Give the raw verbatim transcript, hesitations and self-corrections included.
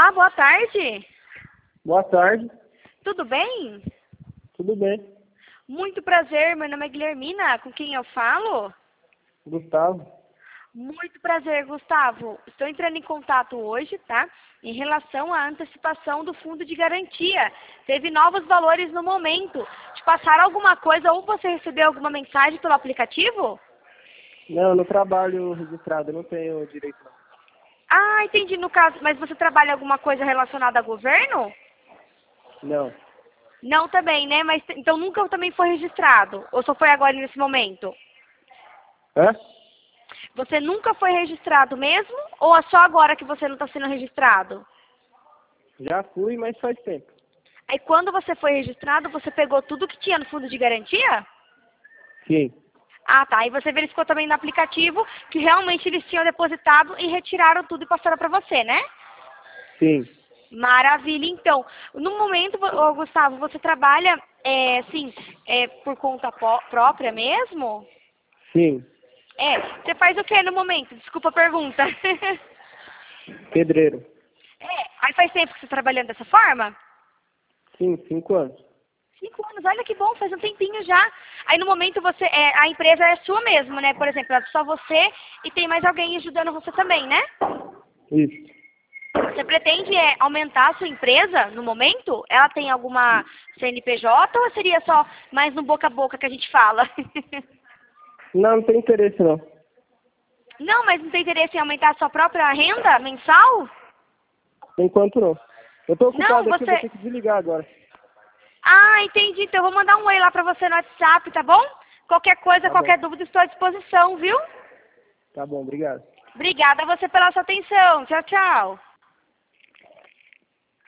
Olá, boa tarde. Boa tarde, Tudo bem? tudo bem? Muito prazer, meu nome é Guilhermina, com quem eu falo? Gustavo? Muito prazer, Gustavo. Estou entrando em contato hoje, tá? Em relação à antecipação do fundo de garantia. Teve novos valores no momento. Te passaram alguma coisa ou você recebeu alguma mensagem pelo aplicativo? Não, eu não trabalho registrado, eu não tenho direito não. Ah, entendi. No caso, mas você trabalha alguma coisa relacionada a governo? Não, Não também, né? Mas então nunca também foi registrado? Ou só foi agora nesse momento? hã? Você nunca foi registrado mesmo? Ou é só agora que você não está sendo registrado? Já fui, mas faz tempo. Aí quando você foi registrado, você pegou tudo que tinha no fundo de garantia? Sim, Ah, tá. E você verificou também no aplicativo que realmente eles tinham depositado e retiraram tudo e passaram para você, né? sim, Maravilha. Então, no momento, ô, Gustavo, você trabalha, é, assim, é, por conta pó- própria mesmo? sim. É. Você faz o que no momento? Desculpa a pergunta. Pedreiro. É. Aí faz tempo que você está trabalhando dessa forma? Sim, cinco anos. Cinco anos, olha que bom, faz um tempinho já. Aí no momento você, é, a empresa é sua mesmo, né? Por exemplo, é só você e tem mais alguém ajudando você também, né? Isso. Você pretende é, aumentar a sua empresa no momento? Ela tem alguma C N P J ou seria só mais no boca a boca que a gente fala? Não, não tem interesse não. Não, mas não tem interesse em aumentar a sua própria renda mensal? Por enquanto não. Eu tô Não, ocupado aqui, eu vou você... ter que desligar agora. Ah, entendi. Então eu vou mandar um oi lá pra você no WhatsApp, tá bom? Qualquer coisa, Tá bom, qualquer dúvida, estou à disposição, viu? tá bom, obrigado. Obrigada a você pela sua atenção. Tchau, tchau.